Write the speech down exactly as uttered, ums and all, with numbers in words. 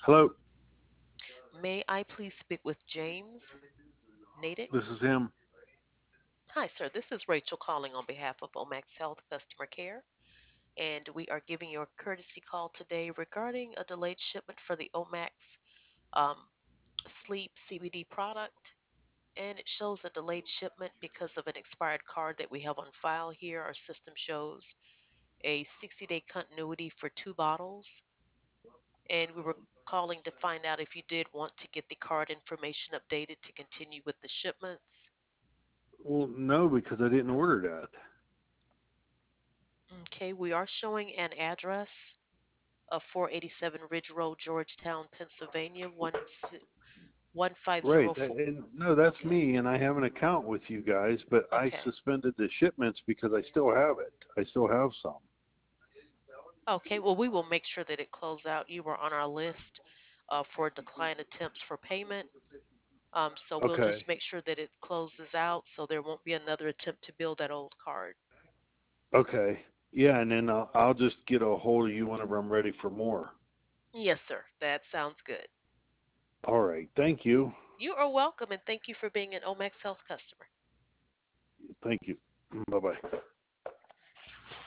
Hello, May I please speak with James Natick? this is him. Hi, sir. This is Rachel calling on behalf of Omax Health Customer Care, and we are giving you a courtesy call today regarding a delayed shipment for the Omax um, Sleep C B D product. And it shows a delayed shipment because of an expired card that we have on file here. Our system shows a sixty day continuity for two bottles, and we were calling to find out if you did want to get the card information updated to continue with the shipments. Well, no, because I didn't order that. Okay, we are showing an address of four eighty-seven Ridge Road, Georgetown, Pennsylvania, one Right. one five zero four. that- And no, that's Okay, me, and I have an account with you guys, but I okay, suspended the shipments because I still have it. I still have some. okay. Well, we will make sure that it closes out. You were on our list uh, for decline attempts for payment. Um, so we'll Okay. just make sure that it closes out so there won't be another attempt to build that old card. Okay. Yeah, and then I'll, I'll just get a hold of you whenever I'm ready for more. Yes, sir. That sounds good. All right. Thank you. You are welcome, and thank you for being an Omax Health customer. Thank you. Bye bye.